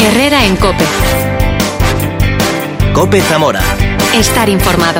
Herrera en COPE. COPE Zamora. Estar informado.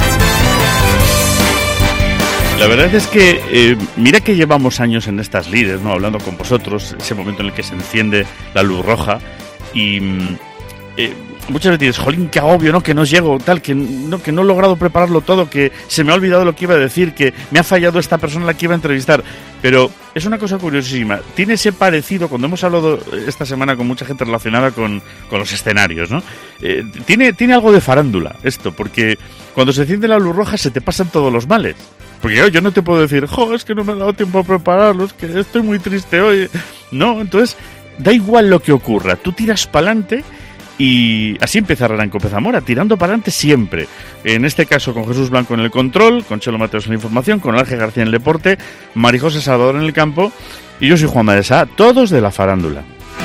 La verdad es que mira que llevamos años en estas lides, ¿no? Hablando con vosotros, ese momento en el que se enciende la luz roja y muchas veces dices, jolín, qué agobio, ¿no? Que no llego, tal, que no he logrado prepararlo todo, que se me ha olvidado lo que iba a decir, que me ha fallado esta persona a la que iba a entrevistar. Pero es una cosa curiosísima. Tiene ese parecido, cuando hemos hablado esta semana con mucha gente relacionada con los escenarios, ¿no? Tiene algo de farándula esto, porque cuando se enciende la luz roja se te pasan todos los males. Porque yo no te puedo decir, es que no me ha dado tiempo a prepararlo, es que estoy muy triste hoy. No, entonces da igual lo que ocurra, tú tiras para adelante. Y así empieza Herrera en COPE Zamora, tirando para adelante siempre. En este caso con Jesús Blanco en el control, con Chelo Mateos en la información, con Ángel García en el deporte, Marijose Salvador en el campo y yo soy Juanma de Sá, todos de la farándula.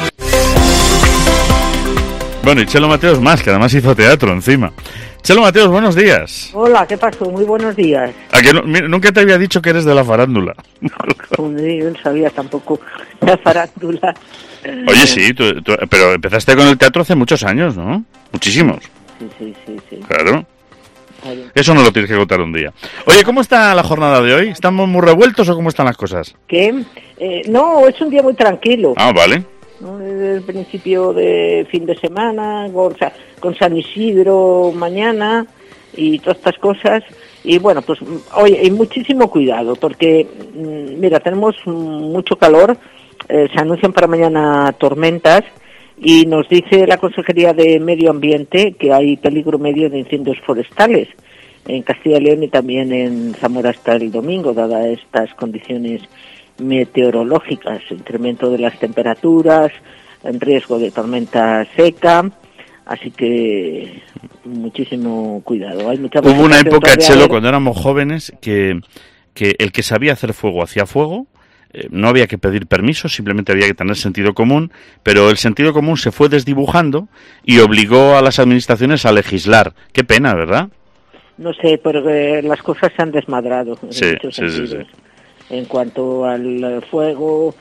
Bueno, y Chelo Mateos más, que además hizo teatro encima. Chelo Mateos, buenos días. Hola, ¿qué pasó? Muy buenos días. ¿A que nunca te había dicho que eres de la farándula? Yo no sabía tampoco la farándula. Oye, sí, pero empezaste con el teatro hace muchos años, ¿no? Muchísimos. Sí. Claro. Eso no lo tienes que contar un día. Oye, ¿cómo está la jornada de hoy? ¿Estamos muy revueltos o cómo están las cosas? ¿Qué? No, es un día muy tranquilo. Ah, vale. ¿No? Desde el principio de fin de semana, con San Isidro mañana y todas estas cosas. Y bueno, pues oye, hay muchísimo cuidado porque, mira, tenemos mucho calor. Se anuncian para mañana tormentas y nos dice la Consejería de Medio Ambiente que hay peligro medio de incendios forestales en Castilla y León y también en Zamora hasta el domingo, dadas estas condiciones meteorológicas, incremento de las temperaturas, en riesgo de tormenta seca, así que muchísimo cuidado. Hubo una época, Chelo, cuando éramos jóvenes, que el que sabía hacer fuego hacía fuego. No había que pedir permiso, simplemente había que tener sentido común, pero el sentido común se fue desdibujando y obligó a las administraciones a legislar. Qué pena, ¿verdad? No sé, pero las cosas se han desmadrado en sí. En cuanto al fuego,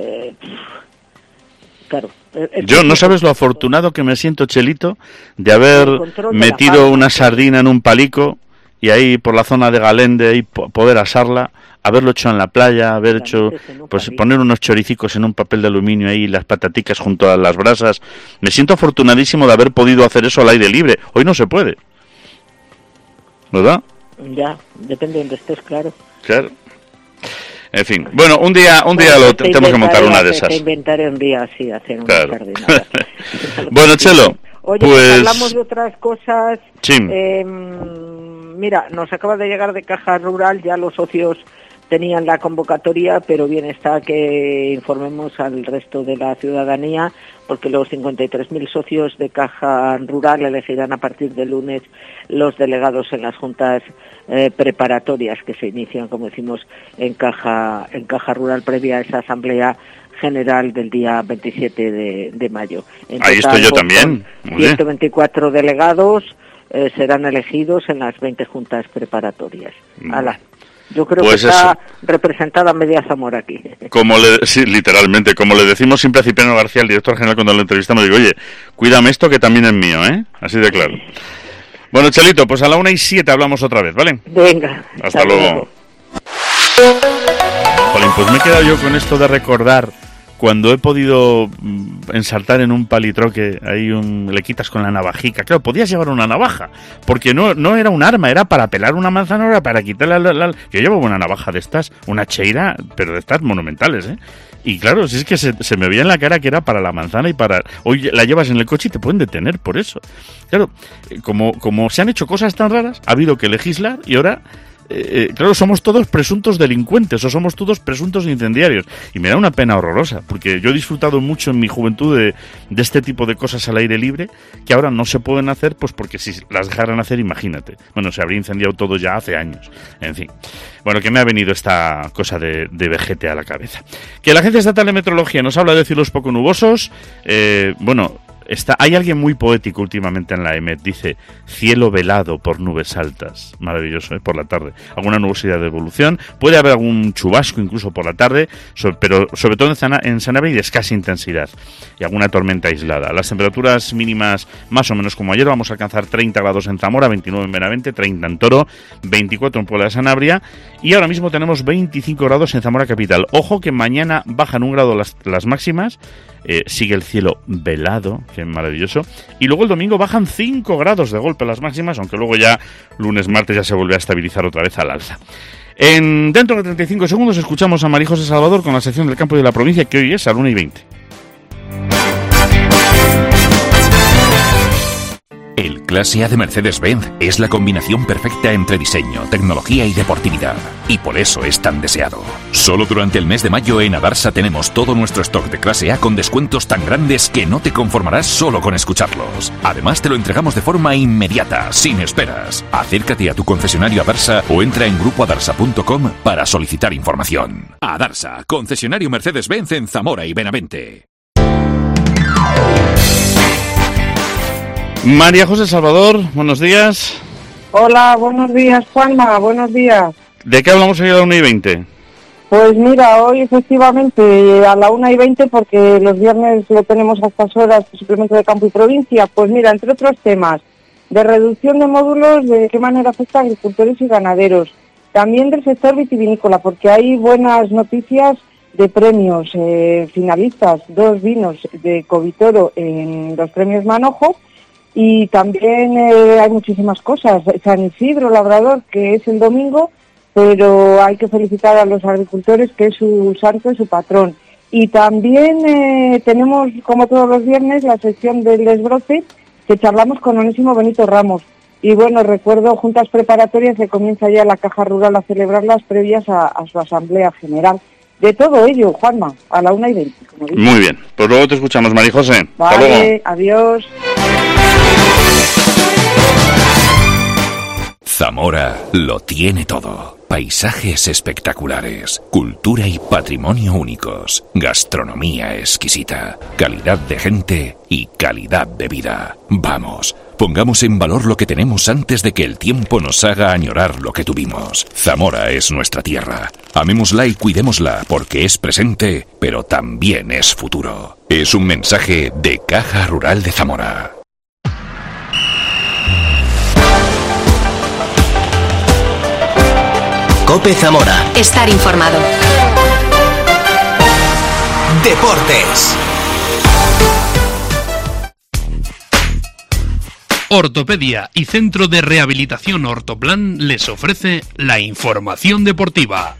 claro. Yo no sabes lo afortunado que me siento, Chelito, de haber metido una sardina en un palico y ahí por la zona de Galende y poder asarla. Haberlo hecho en la playa, pues poner unos choricicos en un papel de aluminio ahí, las pataticas junto a las brasas. Me siento afortunadísimo de haber podido hacer eso al aire libre. Hoy no se puede, ¿verdad? Ya, depende de donde estés, claro. Claro. En fin, bueno, un día tenemos que montar una de esas. Te inventaré un día así, hacer una sardinada. Bueno, Chelo, oye, pues hablamos de otras cosas. Sí. Mira, nos acaba de llegar de Caja Rural, ya los socios tenían la convocatoria, pero bien está que informemos al resto de la ciudadanía, porque los 53.000 socios de Caja Rural elegirán a partir del lunes los delegados en las juntas preparatorias que se inician, como decimos, en Caja Rural previa a esa asamblea general del día 27 de mayo. En ahí total, estoy yo también. 124 delegados serán elegidos en las 20 juntas preparatorias. Yo creo pues que está representada media Zamora aquí. Sí, literalmente, como le decimos siempre a Cipriano García, el director general, cuando lo entrevistamos, digo, oye, cuídame esto que también es mío, ¿eh? Así de claro. Bueno, Chelito, pues a la 1:07 hablamos otra vez, ¿vale? Venga. Hasta luego. Jolín, pues me he quedado yo con esto de recordar cuando he podido ensartar en un palitroque, ahí le quitas con la navajica. Claro, podías llevar una navaja, porque no era un arma, era para pelar una manzana, era para quitarle Yo llevo una navaja de estas, una cheira, pero de estas monumentales, ¿eh? Y claro, si es que se me veía en la cara que era para la manzana y para... Hoy la llevas en el coche y te pueden detener por eso. Claro, como se han hecho cosas tan raras, ha habido que legislar y ahora... claro, somos todos presuntos delincuentes o somos todos presuntos incendiarios y me da una pena horrorosa porque yo he disfrutado mucho en mi juventud de este tipo de cosas al aire libre que ahora no se pueden hacer, pues porque si las dejaran hacer, imagínate, bueno, se habría incendiado todo ya hace años. En fin, bueno, que me ha venido esta cosa de vejete a la cabeza. Que la Agencia Estatal de Meteorología nos habla de cielos poco nubosos, bueno, hay alguien muy poético últimamente en la EMET, dice, cielo velado por nubes altas, maravilloso, por la tarde, alguna nubosidad de evolución, puede haber algún chubasco incluso por la tarde, pero sobre todo en Sanabria y de escasa intensidad, y alguna tormenta aislada. Las temperaturas mínimas más o menos como ayer, vamos a alcanzar 30 grados en Zamora, 29 en Benavente, 30 en Toro, 24 en Puebla de Sanabria, y ahora mismo tenemos 25 grados en Zamora capital. Ojo que mañana bajan 1 grado las máximas, sigue el cielo velado, que es maravilloso, y luego el domingo bajan 5 grados de golpe las máximas, aunque luego ya lunes, martes ya se vuelve a estabilizar otra vez al alza. Dentro de 35 segundos escuchamos a María José Salvador con la sección del campo y de la provincia, que hoy es a la 1:20. El Clase A de Mercedes-Benz es la combinación perfecta entre diseño, tecnología y deportividad. Y por eso es tan deseado. Solo durante el mes de mayo en Adarsa tenemos todo nuestro stock de Clase A con descuentos tan grandes que no te conformarás solo con escucharlos. Además te lo entregamos de forma inmediata, sin esperas. Acércate a tu concesionario Adarsa o entra en grupoadarsa.com para solicitar información. Adarsa, concesionario Mercedes-Benz en Zamora y Benavente. María José Salvador, buenos días. Hola, buenos días, Juanma, buenos días. ¿De qué hablamos hoy a la 1:20? Pues mira, hoy efectivamente a la 1:20, porque los viernes lo tenemos a estas horas, suplemento de campo y provincia. Pues mira, entre otros temas, de reducción de módulos, de qué manera afecta a agricultores y ganaderos. También del sector vitivinícola, porque hay buenas noticias de premios finalistas, 2 vinos de Covitoro en los premios Manojo. Y también hay muchísimas cosas. San Isidro Labrador, que es el domingo, pero hay que felicitar a los agricultores, que es su santo y su patrón. Y también tenemos, como todos los viernes, la sección del desbroce, que charlamos con Onésimo Benito Ramos. Y bueno, recuerdo juntas preparatorias que comienza ya la Caja Rural a celebrar las previas a su Asamblea General. De todo ello, Juanma, a la 1:20. Como dice. Muy bien, pues luego te escuchamos, María José. Vale, hasta luego. Adiós. Zamora lo tiene todo. Paisajes espectaculares, cultura y patrimonio únicos, gastronomía exquisita, calidad de gente y calidad de vida. Vamos, pongamos en valor lo que tenemos antes de que el tiempo nos haga añorar lo que tuvimos. Zamora es nuestra tierra. Amémosla y cuidémosla porque es presente, pero también es futuro. Es un mensaje de Caja Rural de Zamora. COPE Zamora. Estar informado. Deportes. Ortopedia y Centro de Rehabilitación Ortoplan les ofrece la información deportiva.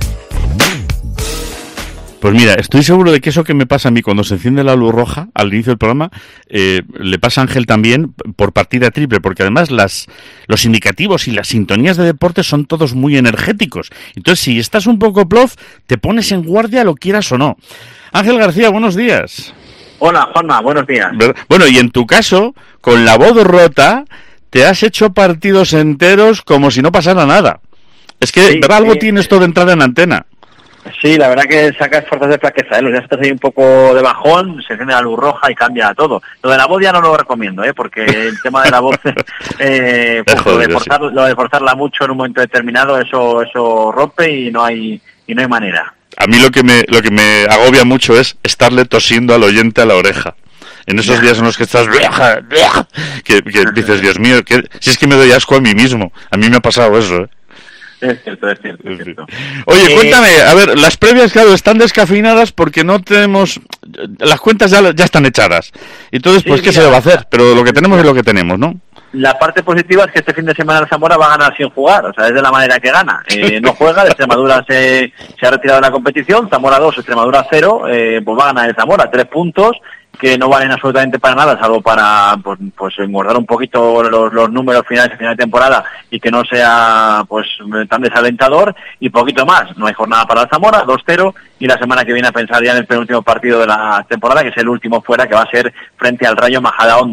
Pues mira, estoy seguro de que eso que me pasa a mí cuando se enciende la luz roja al inicio del programa, le pasa a Ángel también por partida triple, porque además los indicativos y las sintonías de deportes son todos muy energéticos. Entonces, si estás un poco plof, te pones en guardia, lo quieras o no. Ángel García, buenos días. Hola, Juanma, buenos días. Bueno, y en tu caso, con la voz rota, te has hecho partidos enteros como si no pasara nada. Es que sí, algo tienes todo de entrada en antena. Sí, la verdad que sacas fuerzas de flaqueza, los días estás ahí un poco de bajón, se enciende la luz roja y cambia todo. Lo de la voz ya no lo recomiendo, porque el tema de la voz, lo de forzarla mucho en un momento determinado, eso rompe y no hay manera. A mí lo que me agobia mucho es estarle tosiendo al oyente a la oreja. En esos días en los que estás que dices, Dios mío, si es que me doy asco a mí mismo. A mí me ha pasado eso, Es cierto. Oye, cuéntame, a ver, las previas, claro, están descafeinadas porque no tenemos... Las cuentas ya están echadas. Entonces, pues, ¿qué se le va a hacer? Pero lo que tenemos es lo que tenemos, ¿no? La parte positiva es que este fin de semana el Zamora va a ganar sin jugar, o sea, es de la manera que gana. No juega, de Extremadura se ha retirado de la competición, Zamora 2, Extremadura 0, pues va a ganar el Zamora, 3 puntos, que no valen absolutamente para nada, salvo para pues engordar un poquito los números finales de final de temporada y que no sea pues tan desalentador, y poquito más. No hay jornada para el Zamora, 2-0, y la semana que viene a pensar ya en el penúltimo partido de la temporada, que es el último fuera, que va a ser frente al Rayo Majadahonda.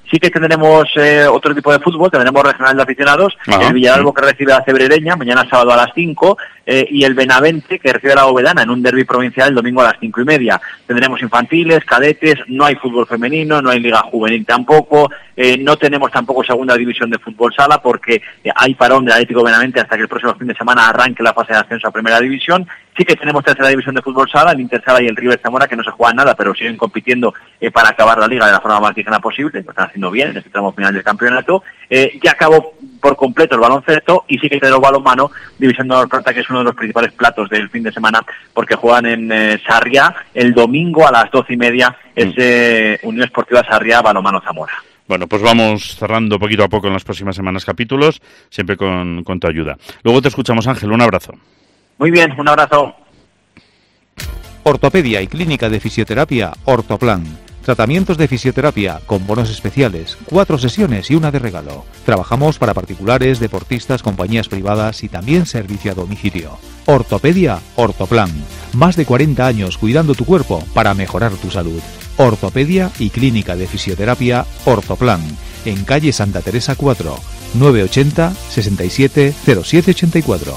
Sí que tendremos otro tipo de fútbol, tendremos regional de aficionados, el Villalba que recibe a la Cebrereña, mañana sábado a las 5, y el Benavente que recibe a la Povedana en un derbi provincial el domingo a las 5:30. Tendremos infantiles, cadetes, no hay fútbol femenino, no hay liga juvenil tampoco, no tenemos tampoco segunda división de fútbol sala porque hay parón del Atlético Benavente hasta que el próximo fin de semana arranque la fase de ascenso a primera división. Sí que tenemos tercera división de fútbol sala, el Intersala y el River Zamora, que no se juegan nada, pero siguen compitiendo para acabar la liga de la forma más digna posible, lo están haciendo bien en este tramo final del campeonato. Ya acabó por completo el baloncesto y sí que tenemos balonmano, División de Honor Plata, que es uno de los principales platos del fin de semana, porque juegan en Sarriá el domingo a las 12:30, es Unión Esportiva Sarriá, balonmano Zamora. Bueno, pues vamos cerrando poquito a poco en las próximas semanas capítulos, siempre con tu ayuda. Luego te escuchamos, Ángel, un abrazo. Muy bien, un abrazo. Ortopedia y Clínica de Fisioterapia Ortoplan. Tratamientos de fisioterapia con bonos especiales, 4 sesiones y una de regalo. Trabajamos para particulares, deportistas, compañías privadas y también servicio a domicilio. Ortopedia Ortoplan. Más de 40 años cuidando tu cuerpo para mejorar tu salud. Ortopedia y Clínica de Fisioterapia Ortoplan. En calle Santa Teresa 4, 980 67 0784.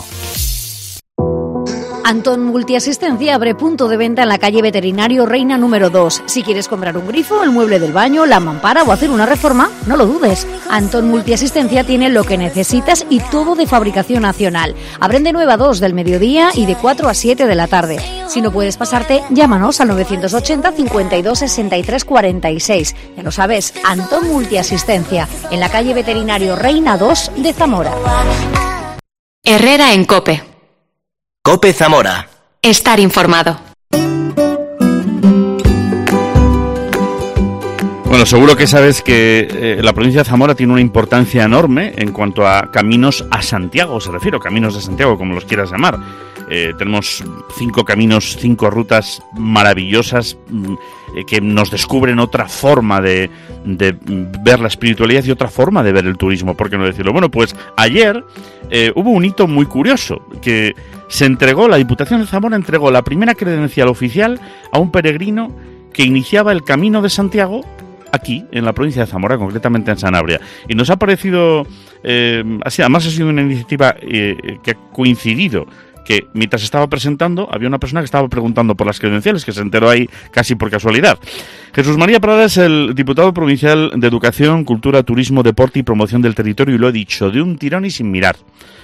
Antón Multiasistencia abre punto de venta en la calle Veterinario Reina número 2. Si quieres comprar un grifo, el mueble del baño, la mampara o hacer una reforma, no lo dudes. Antón Multiasistencia tiene lo que necesitas y todo de fabricación nacional. Abren de 9 a 2 del mediodía y de 4 a 7 de la tarde. Si no puedes pasarte, llámanos al 980 52 63 46. Ya lo sabes, Antón Multiasistencia, en la calle Veterinario Reina 2 de Zamora. Herrera en COPE. COPE Zamora. Estar informado. Bueno, seguro que sabes que la provincia de Zamora tiene una importancia enorme en cuanto a caminos a Santiago, se refiere, caminos de Santiago, como los quieras llamar. Tenemos 5 caminos, 5 rutas maravillosas que nos descubren otra forma de ver la espiritualidad y otra forma de ver el turismo, ¿por qué no decirlo? Bueno, pues ayer hubo un hito muy curioso, que la Diputación de Zamora entregó la primera credencial oficial a un peregrino que iniciaba el Camino de Santiago aquí, en la provincia de Zamora, concretamente en Sanabria. Y nos ha parecido, además ha sido una iniciativa que ha coincidido, que mientras estaba presentando había una persona que estaba preguntando por las credenciales, que se enteró ahí casi por casualidad. Jesús María Prada es el diputado provincial de Educación, Cultura, Turismo, Deporte y Promoción del Territorio, y lo he dicho, de un tirón y sin mirar.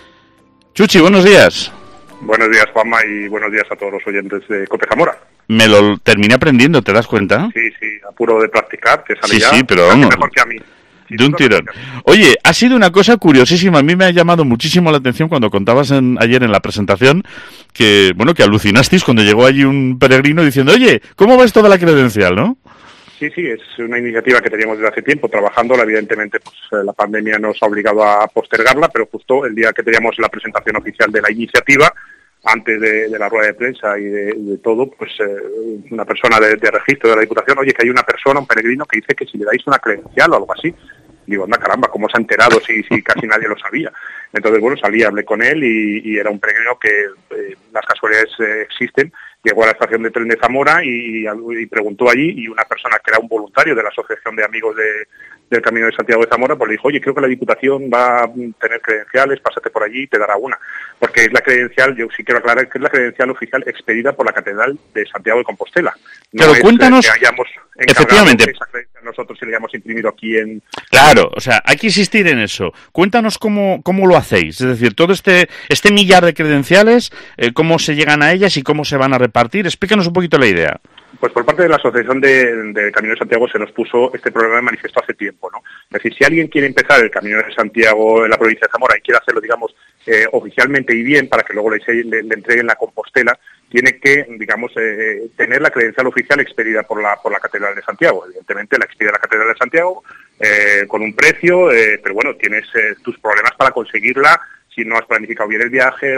Chuchi, buenos días. Buenos días, Juanma, y buenos días a todos los oyentes de COPE Zamora. Me lo terminé aprendiendo, ¿te das cuenta? Sí, apuro de practicar, que sale ya. Sí, pero vamos, mejor que a mí. De un tirón. Oye, ha sido una cosa curiosísima. A mí me ha llamado muchísimo la atención cuando contabas ayer en la presentación que alucinasteis cuando llegó allí un peregrino diciendo, oye, ¿cómo va esto de la credencial, no? Sí, es una iniciativa que teníamos desde hace tiempo trabajándola. Evidentemente, pues la pandemia nos ha obligado a postergarla, pero justo el día que teníamos la presentación oficial de la iniciativa, antes de la rueda de prensa y de todo, pues una persona de registro de la Diputación, oye, que hay una persona, un peregrino, que dice que si le dais una credencial o algo así. Digo, anda caramba, ¿cómo se ha enterado si casi nadie lo sabía? Entonces, bueno, salí, hablé con él y era un peregrino que las casualidades existen. Llegó a la estación de tren de Zamora y preguntó allí, y una persona que era un voluntario de la Asociación de Amigos del Camino de Santiago de Zamora, pues le dijo, oye, creo que la Diputación va a tener credenciales, pásate por allí y te dará una. Porque es la credencial, yo sí quiero aclarar, que es la credencial oficial expedida por la Catedral de Santiago de Compostela. No pero es, cuéntanos, que hayamos efectivamente, esa credencial nosotros si le hayamos imprimido aquí en... Claro, o sea, hay que insistir en eso. Cuéntanos cómo lo hacéis, es decir, todo este millar de credenciales, cómo se llegan a ellas y cómo se van a repartir. Explícanos un poquito la idea. Pues por parte de la Asociación de Camino de Santiago se nos puso este problema de manifiesto hace tiempo, ¿no? Es decir, si alguien quiere empezar el Camino de Santiago en la provincia de Zamora y quiere hacerlo, digamos, oficialmente y bien, para que luego le entreguen la Compostela, tiene que, digamos, tener la credencial oficial expedida por la Catedral de Santiago. Evidentemente la expide la Catedral de Santiago con un precio, pero bueno, tienes tus problemas para conseguirla si no has planificado bien el viaje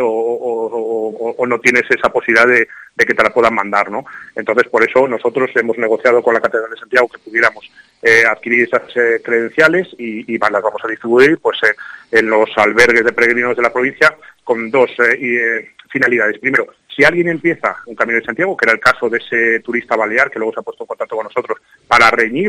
o no tienes esa posibilidad de que te la puedan mandar, ¿no? Entonces, por eso nosotros hemos negociado con la Catedral de Santiago que pudiéramos adquirir esas credenciales y las vamos a distribuir pues en los albergues de peregrinos de la provincia con dos finalidades. Primero, si alguien empieza un Camino de Santiago, que era el caso de ese turista balear que luego se ha puesto en contacto con nosotros para reñirme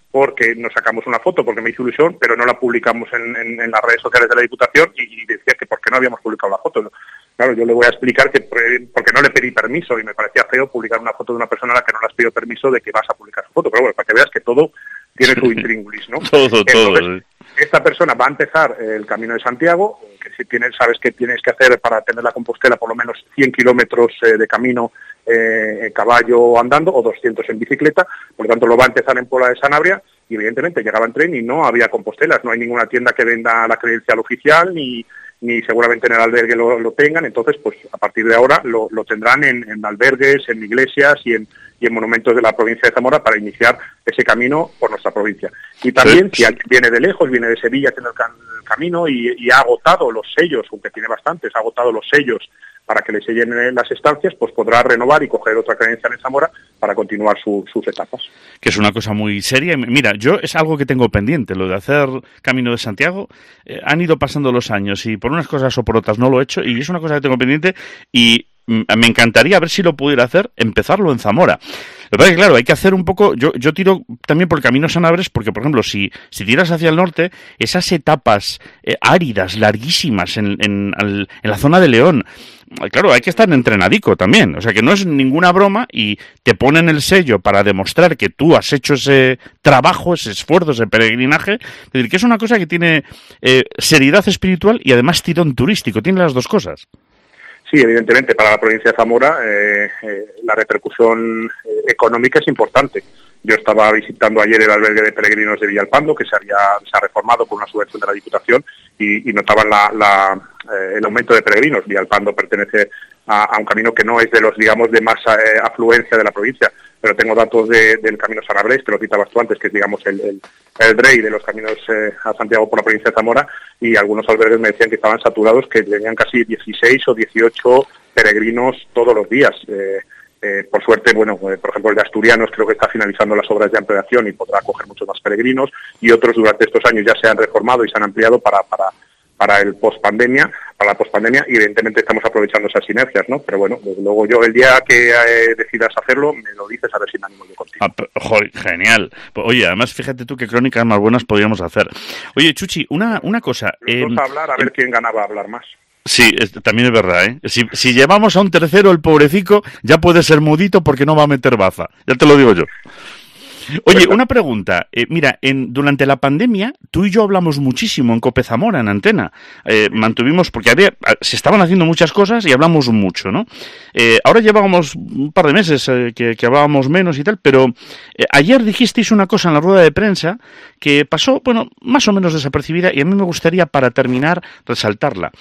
porque nos sacamos una foto, porque me hizo ilusión, pero no la publicamos en las redes sociales de la Diputación y decía que por qué no habíamos publicado la foto. Claro, yo le voy a explicar que porque no le pedí permiso y me parecía feo publicar una foto de una persona a la que no le has pedido permiso de que vas a publicar su foto. Pero bueno, para que veas que todo tiene su intríngulis, ¿no? Todo. Esta persona va a empezar el Camino de Santiago, que si sabes que tienes que hacer para tener la Compostela por lo menos 100 kilómetros de camino en caballo o andando, o 200 en bicicleta, por lo tanto lo va a empezar en Puebla de Sanabria, y evidentemente llegaba en tren y no había Compostelas, no hay ninguna tienda que venda la credencial oficial, ni seguramente en el albergue lo tengan, entonces pues a partir de ahora lo tendrán en albergues, en iglesias y en monumentos de la provincia de Zamora para iniciar ese camino por nuestra provincia. Y también, si alguien viene de lejos, viene de Sevilla, tiene el camino y ha agotado los sellos, aunque tiene bastantes, ha agotado los sellos para que le sellen las estancias, pues podrá renovar y coger otra credencial en Zamora para continuar sus etapas. Que es una cosa muy seria. Mira, yo es algo que tengo pendiente, lo de hacer Camino de Santiago. Han ido pasando los años y por unas cosas o por otras no lo he hecho, y es una cosa que tengo pendiente y me encantaría ver si lo pudiera hacer, empezarlo en Zamora. Lo que pasa es que, claro, hay que hacer un poco... Yo tiro también por el Camino Sanabres porque, por ejemplo, si tiras hacia el norte, esas etapas áridas, larguísimas en la zona de León, claro, hay que estar entrenadico también. O sea, que no es ninguna broma y te ponen el sello para demostrar que tú has hecho ese trabajo, ese esfuerzo, ese peregrinaje. Es decir, que es una cosa que tiene seriedad espiritual y además tirón turístico. Tiene las dos cosas. Sí, evidentemente, para la provincia de Zamora la repercusión económica es importante. Yo estaba visitando ayer el albergue de peregrinos de Villalpando, que se ha reformado con una subvención de la Diputación, y notaban el aumento de peregrinos. Villalpando pertenece a un camino que no es de los, digamos, de más afluencia de la provincia, pero tengo datos del Camino Sanabres, que lo citabas tú antes, que es, digamos, el rey de los caminos a Santiago por la provincia de Zamora, y algunos albergues me decían que estaban saturados, que tenían casi 16 o 18 peregrinos todos los días. Por suerte, bueno, por ejemplo el de Asturianos creo que está finalizando las obras de ampliación y podrá acoger muchos más peregrinos, y otros durante estos años ya se han reformado y se han ampliado para la pospandemia, y evidentemente estamos aprovechando esas sinergias, ¿no? Pero bueno, desde luego yo el día que decidas hacerlo, me lo dices a ver si me animo yo contigo. Joder, genial. Oye, además fíjate tú qué crónicas más buenas podríamos hacer. Oye, Chuchi, una cosa. Vamos a hablar a ver quién ganaba a hablar más. Sí, también es verdad, ¿eh? Si llevamos a un tercero, el pobrecico ya puede ser mudito porque no va a meter baza. Ya te lo digo yo. Oye, una pregunta. Mira, durante la pandemia, tú y yo hablamos muchísimo en COPE Zamora, en Antena. Mantuvimos, porque se estaban haciendo muchas cosas y hablamos mucho, ¿no? Ahora llevábamos un par de meses que hablábamos menos y tal, pero ayer dijisteis una cosa en la rueda de prensa que pasó, bueno, más o menos desapercibida, y a mí me gustaría, para terminar, resaltarla.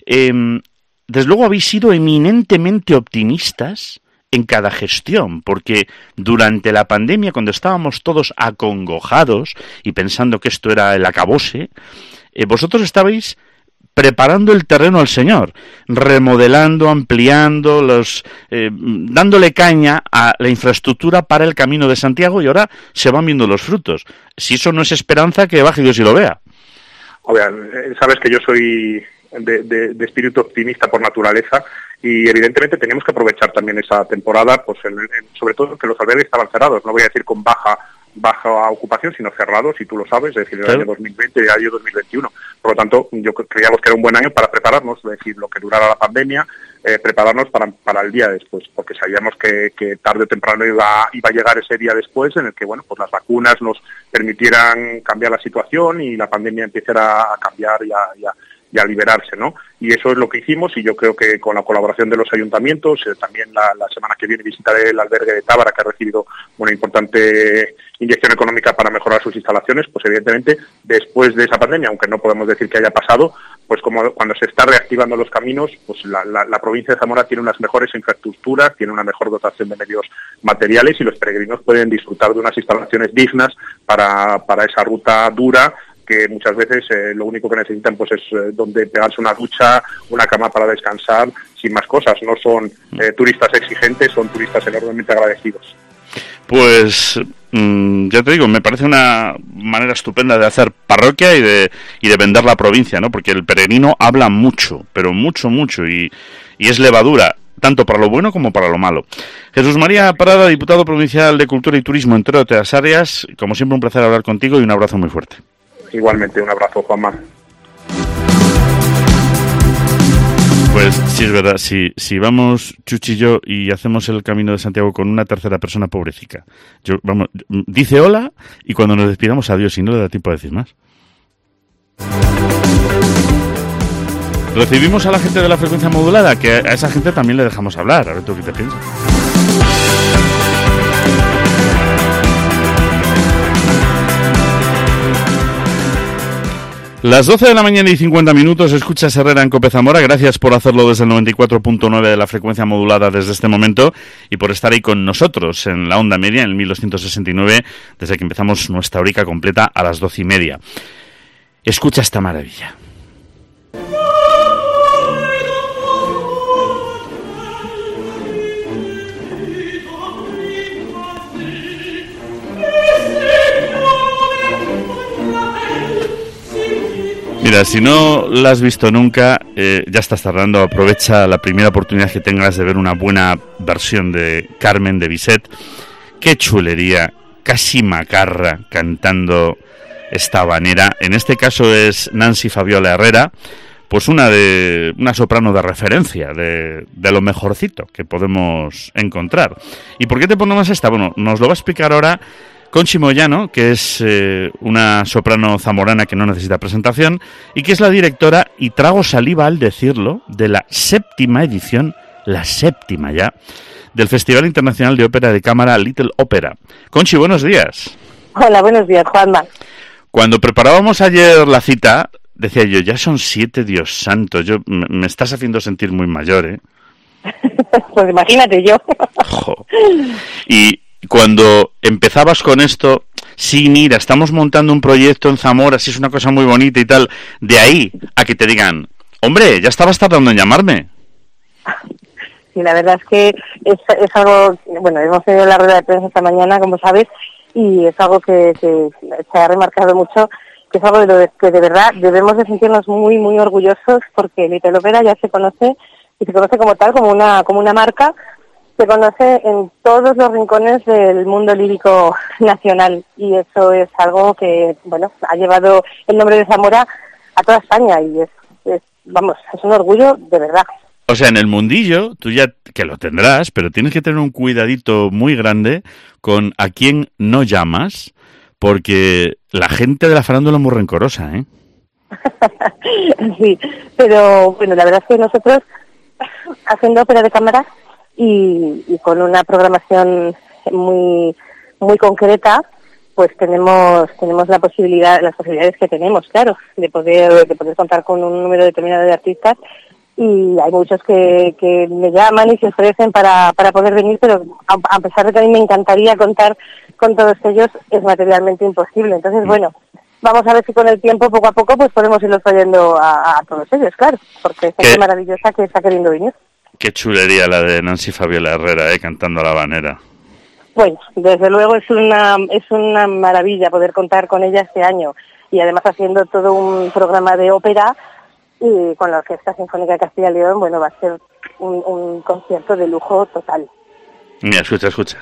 Desde luego habéis sido eminentemente optimistas en cada gestión, porque durante la pandemia, cuando estábamos todos acongojados y pensando que esto era el acabose, vosotros estabais preparando el terreno al Señor, remodelando, ampliando, dándole caña a la infraestructura para el Camino de Santiago, y ahora se van viendo los frutos. Si eso no es esperanza, que baje Dios y lo vea. Sabes que yo soy de espíritu optimista por naturaleza, y evidentemente teníamos que aprovechar también esa temporada, pues sobre todo que los albergues estaban cerrados, no voy a decir con baja ocupación, sino cerrados, y tú lo sabes, es decir, el año 2020 y el año 2021. Por lo tanto, yo creíamos que era un buen año para prepararnos, es decir, lo que durara la pandemia, prepararnos para el día después, porque sabíamos que tarde o temprano iba a llegar ese día después en el que, bueno, pues las vacunas nos permitieran cambiar la situación y la pandemia empezara a cambiar y a liberarse, ¿no? Y eso es lo que hicimos, y yo creo que con la colaboración de los ayuntamientos, también la semana que viene visitaré el albergue de Tábara, que ha recibido una importante inyección económica para mejorar sus instalaciones. Pues evidentemente, después de esa pandemia, aunque no podemos decir que haya pasado, pues como cuando se está reactivando los caminos, pues la provincia de Zamora tiene unas mejores infraestructuras, tiene una mejor dotación de medios materiales, y los peregrinos pueden disfrutar de unas instalaciones dignas para esa ruta dura, que muchas veces lo único que necesitan pues es donde pegarse una ducha, una cama para descansar, sin más cosas. No son turistas exigentes, son turistas enormemente agradecidos. Pues ya te digo, me parece una manera estupenda de hacer parroquia y de vender la provincia, ¿no? Porque el peregrino habla mucho, pero mucho, y es levadura. tanto para lo bueno como para lo malo. Jesús María Parada, diputado provincial de Cultura y Turismo, entre otras áreas, como siempre un placer hablar contigo y un abrazo muy fuerte. Igualmente, un abrazo, Juanma. Pues sí, es verdad, si vamos Chuchi y yo y hacemos el Camino de Santiago con una tercera persona, pobrecita. Dice hola y cuando nos despidamos adiós y no le da tiempo a decir más. Recibimos a la gente de la frecuencia modulada, que a esa gente también le dejamos hablar. A ver tú qué te piensas. Las 12 de la mañana y 50 minutos, escuchas Herrera en Cope Zamora. Gracias por hacerlo desde el 94.9 de la frecuencia modulada desde este momento y por estar ahí con nosotros en la onda media, en el 1269, desde que empezamos nuestra horica completa a las 12:30. Escucha esta maravilla. Mira, si no la has visto nunca, ya estás tardando. Aprovecha la primera oportunidad que tengas de ver una buena versión de Carmen de Bizet. Qué chulería, casi macarra cantando esta habanera. En este caso es Nancy Fabiola Herrera, pues una soprano de referencia, de lo mejorcito que podemos encontrar. ¿Y por qué te ponemos esta? Bueno, nos lo va a explicar ahora Conchi Moyano, que es una soprano zamorana que no necesita presentación y que es la directora, y trago saliva al decirlo, de la 7ª edición, la 7ª ya, del Festival Internacional de Ópera de Cámara Little Opera. Conchi, buenos días. Hola, buenos días, Juanma. Cuando preparábamos ayer la cita, decía yo, ya son 7, Dios santo, me estás haciendo sentir muy mayor, ¿eh? Pues imagínate yo. Jo. Y cuando empezabas con esto, sí, mira, estamos montando un proyecto en Zamora, sí es una cosa muy bonita y tal, de ahí a que te digan, hombre, ya estabas tardando en llamarme. Sí, la verdad es que es algo, bueno, hemos tenido la rueda de prensa esta mañana, como sabes, y es algo que se ha remarcado mucho, que es algo de lo que de verdad debemos de sentirnos muy, muy orgullosos, porque Little Opera ya se conoce, y se conoce como tal, como una marca. Se conoce en todos los rincones del mundo lírico nacional y eso es algo que, bueno, ha llevado el nombre de Zamora a toda España y es un orgullo de verdad. O sea, en el mundillo, tú ya que lo tendrás, pero tienes que tener un cuidadito muy grande con a quién no llamas, porque la gente de la farándula es muy rencorosa, ¿eh? Sí, pero bueno, la verdad es que nosotros, haciendo ópera de cámara, y con una programación muy muy concreta, pues tenemos las posibilidades que tenemos, claro, de poder contar con un número determinado de artistas, y hay muchos que me llaman y se ofrecen para poder venir, pero a pesar de que a mí me encantaría contar con todos ellos, es materialmente imposible. Entonces, bueno, vamos a ver si con el tiempo, poco a poco, pues podemos irlos trayendo a todos ellos, claro, porque es gente maravillosa que está queriendo venir. Qué chulería la de Nancy Fabiola Herrera, cantando a la habanera. Bueno, desde luego es una maravilla poder contar con ella este año y además haciendo todo un programa de ópera y con la Orquesta Sinfónica de Castilla y León, bueno, va a ser un concierto de lujo total. Mira, escucha.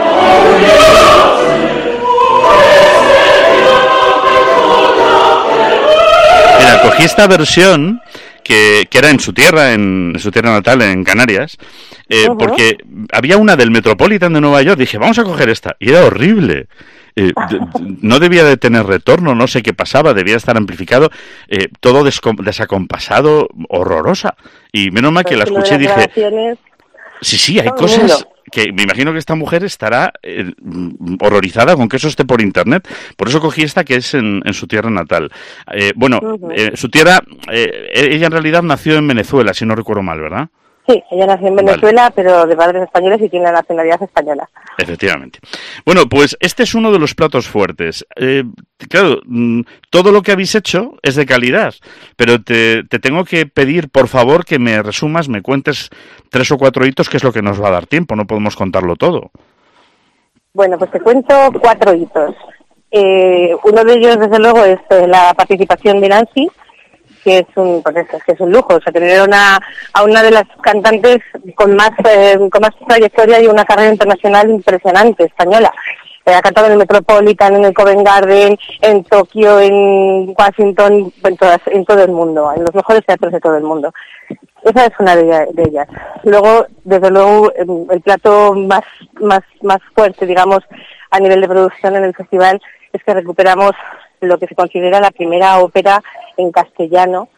Mira, cogí esta versión que era en su tierra natal, en Canarias, porque había una del Metropolitan de Nueva York. Dije, vamos a coger esta, y era horrible. No debía de tener retorno, no sé qué pasaba, debía estar amplificado, todo desacompasado, horrorosa. Y menos mal que la escuché y dije, sí, hay cosas que me imagino que esta mujer estará horrorizada con que eso esté por internet. Por eso cogí esta, que es en su tierra natal. Su tierra, ella en realidad nació en Venezuela, si no recuerdo mal, ¿verdad? Sí, ella nació en Venezuela, pero de padres españoles y tiene la nacionalidad española. Efectivamente. Bueno, pues este es uno de los platos fuertes. Claro, todo lo que habéis hecho es de calidad, pero te tengo que pedir, por favor, que me resumas, me cuentes 3 o 4 hitos, que es lo que nos va a dar tiempo, no podemos contarlo todo. Bueno, pues te cuento 4 hitos. Uno de ellos, desde luego, es la participación de Nancy, que es un lujo. O sea, tener a una de las cantantes con más trayectoria y una carrera internacional impresionante, española. Ha cantado en el Metropolitan, en el Covent Garden, en Tokio, en Washington, en todo el mundo, en los mejores teatros de todo el mundo. Esa es una de ellas. Luego, desde luego, el plato más fuerte, digamos, a nivel de producción en el festival, es que recuperamos lo que se considera la primera ópera en castellano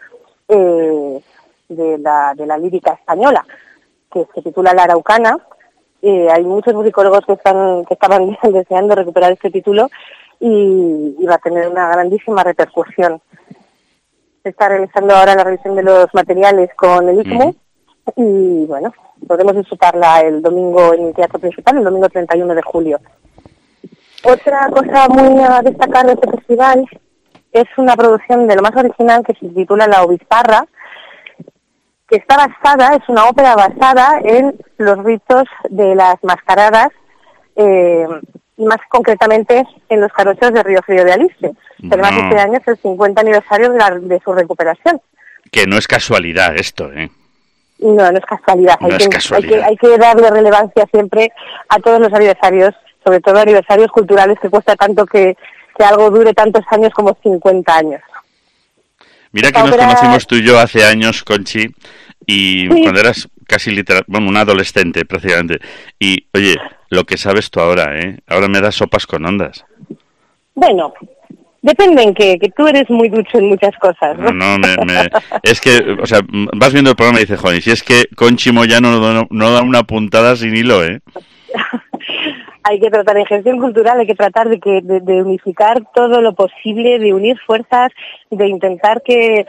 de la lírica española, que se titula La Araucana. Hay muchos musicólogos que estaban deseando recuperar este título y va a tener una grandísima repercusión. Se está realizando ahora la revisión de los materiales con el ICMU y bueno, podremos disfrutarla el domingo en el Teatro Principal, el domingo 31 de julio. Otra cosa muy a destacar de este festival es una producción de lo más original que se titula La Obisparra, que es una ópera basada en los ritos de las mascaradas, y más concretamente en los jarochos de Río Frío de Alice. Además, este año es el 50 aniversario de su recuperación. Que no es casualidad esto, ¿eh? No es casualidad. Hay que darle relevancia siempre a todos los aniversarios, sobre todo aniversarios culturales, que cuesta tanto que algo dure tantos años como 50 años. Mira que nos conocimos tú y yo hace años, Conchi, y cuando eras casi un adolescente prácticamente. Y, oye, lo que sabes tú ahora, ¿eh? Ahora me das sopas con ondas. Bueno, depende en que tú eres muy ducho en muchas cosas, ¿no? Es que, o sea, vas viendo el programa y dices, joder, si es que Conchi Moyano no da una puntada sin hilo, ¿eh? Hay que tratar, en gestión cultural, hay que tratar de unificar todo lo posible, de unir fuerzas, de intentar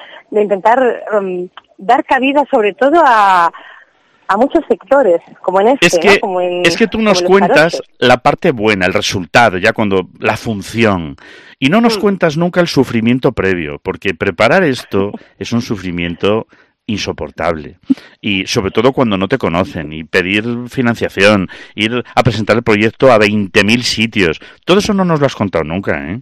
dar cabida sobre todo a muchos sectores, como en este, ¿no? Es que tú nos cuentas la parte buena, el resultado, ya cuando la función, y no nos cuentas nunca el sufrimiento previo, porque preparar esto es un sufrimiento insoportable, y sobre todo cuando no te conocen, y pedir financiación, ir a presentar el proyecto a 20.000 sitios, todo eso no nos lo has contado nunca, ¿eh?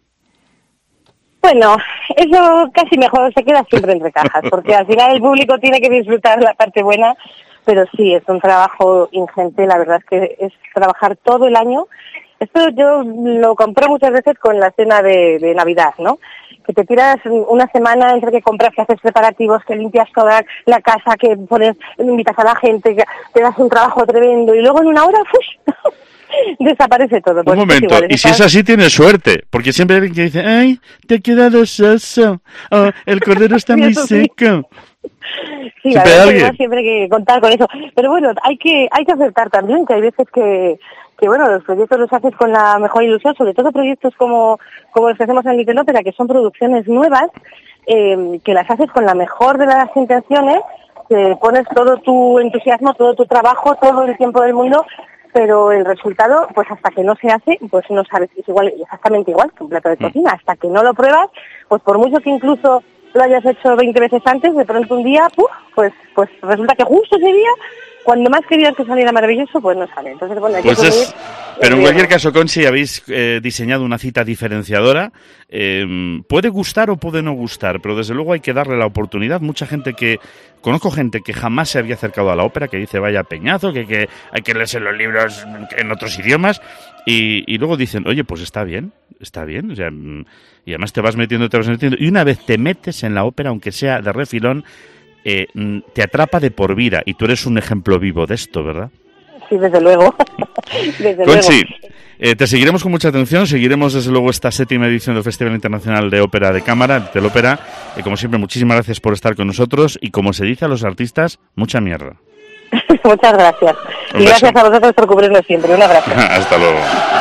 Bueno, eso casi mejor se queda siempre entre cajas, porque al final el público tiene que disfrutar la parte buena, pero sí, es un trabajo ingente, la verdad es que es trabajar todo el año. Esto yo lo compro muchas veces con la cena de Navidad, ¿no? Que te tiras una semana entre que compras, que haces preparativos, que limpias toda la casa, que invitas a la gente, que te das un trabajo tremendo y luego en una hora, ¡fush! Desaparece todo. Un momento, y si es así tienes suerte, porque siempre hay alguien que dice, ¡ay, te ha quedado soso! Oh, el cordero está muy seco. Sí, la verdad siempre hay que contar con eso. Pero bueno, hay que aceptar también que hay veces que bueno, los proyectos los haces con la mejor ilusión, sobre todo proyectos como los que hacemos en Little Opera, que son producciones nuevas, que las haces con la mejor de las intenciones, que pones todo tu entusiasmo, todo tu trabajo, todo el tiempo del mundo, pero el resultado, pues hasta que no se hace, pues no sabes, es exactamente igual que un plato de cocina, hasta que no lo pruebas, pues por mucho que incluso lo hayas hecho 20 veces antes, de pronto un día, pues resulta que justo ese día, cuando más querías que saliera maravilloso, pues no sale. Entonces, bueno, hay que asumir. Pero en cualquier caso, Conchi, habéis diseñado una cita diferenciadora. Puede gustar o puede no gustar, pero desde luego hay que darle la oportunidad. Conozco gente que jamás se había acercado a la ópera, que dice vaya peñazo, que hay que leerse los libros en otros idiomas, y luego dicen, oye, pues está bien, o sea, y además te vas metiendo, y una vez te metes en la ópera, aunque sea de refilón, te atrapa de por vida, y tú eres un ejemplo vivo de esto, ¿verdad? Sí, desde luego. Conchi, te seguiremos con mucha atención, seguiremos desde luego esta 7ª edición del Festival Internacional de Ópera de Cámara, del Ópera, y como siempre, muchísimas gracias por estar con nosotros, y como se dice a los artistas, mucha mierda. Muchas gracias. Y gracias a vosotros por cubrirnos siempre. Un abrazo. Hasta luego.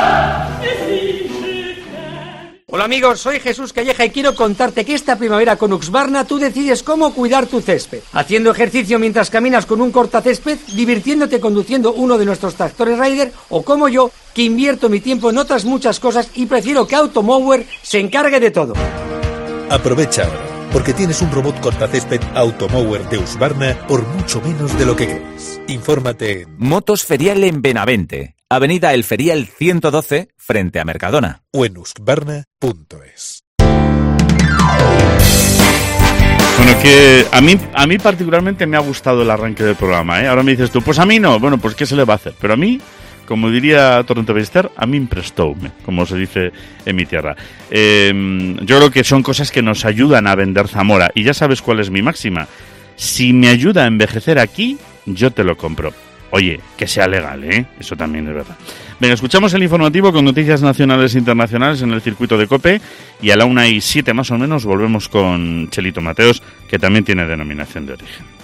Hola amigos, soy Jesús Calleja y quiero contarte que esta primavera con Husqvarna tú decides cómo cuidar tu césped. Haciendo ejercicio mientras caminas con un cortacésped, divirtiéndote conduciendo uno de nuestros tractores Raider, o como yo, que invierto mi tiempo en otras muchas cosas y prefiero que Automower se encargue de todo. Aprovecha ahora, porque tienes un robot cortacésped Automower de Husqvarna por mucho menos de lo que crees. Infórmate en Motos Ferial en Benavente, Avenida El Ferial 112, frente a Mercadona. O en husqvarna.es. Bueno, que a mí particularmente me ha gustado el arranque del programa, ¿eh? Ahora me dices tú, pues a mí no. Bueno, pues ¿qué se le va a hacer? Pero a mí, como diría Torrente Ballester, a mí imprestoume, como se dice en mi tierra. Yo creo que son cosas que nos ayudan a vender Zamora. Y ya sabes cuál es mi máxima. Si me ayuda a envejecer aquí, yo te lo compro. Oye, que sea legal, ¿eh? Eso también es verdad. Venga, escuchamos el informativo con noticias nacionales e internacionales en el circuito de COPE y a la 1:07 más o menos volvemos con Chelito Mateos, que también tiene denominación de origen.